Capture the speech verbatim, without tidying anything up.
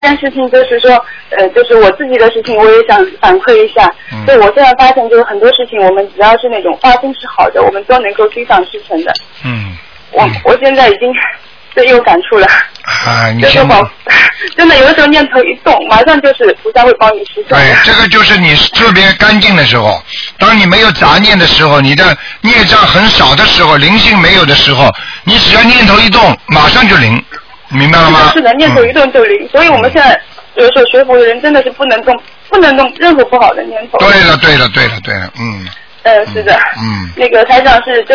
件事情就是说，呃，就是我自己的事情，我也想反馈一下。嗯。所以我现在发现，就是很多事情，我们只要是那种发心是好的，我们都能够心想事成的。 嗯。 我我现在已经深有感触了。 啊，你就是保，真的有的时候念头一动，马上就是菩萨会帮你实现。 对，这个就是你特别干净的时候，当你没有杂念的时候，你的孽障很少的时候，灵性没有的时候，你只要念头一动，马上就灵。明白了吗？ 是的，念头一动就灵、嗯，所以我们现在有时候学佛的人真的是不能动，不能动任何不好的念头。 对了，对了，对了，对了，嗯。 呃，是的。 嗯。 那个台长是。